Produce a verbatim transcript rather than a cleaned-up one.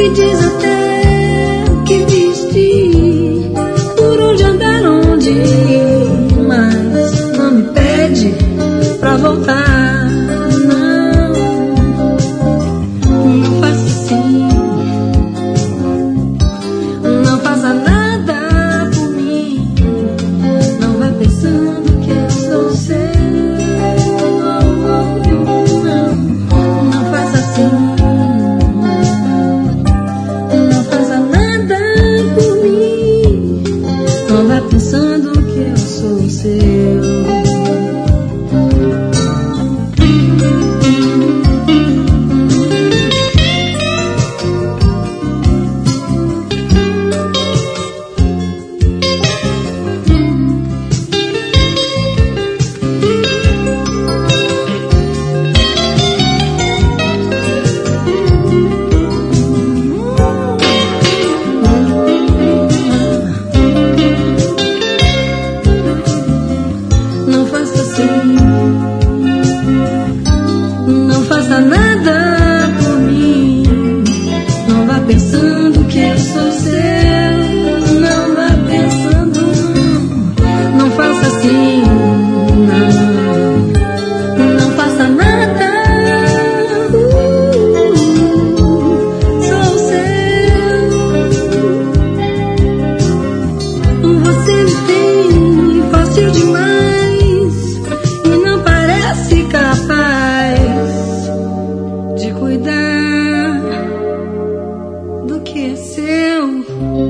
me diz até o que vestir, por onde andar, onde ir, mas não me pede pra voltar. Não, não faça assim, não faça nada por mim, não vá pensando que eu sou seu. Não, não faça assim, não faça nada por mim, não vá pensando que eu sou seu. Não faça assim, não faça nada por mim, não vá pensando que eu sou seu. Não vá pensando, não, não faça assim, não, não faça nada. Uh, sou seu. Você me tem fácil demais e não parece capaz de cuidar do que é seu.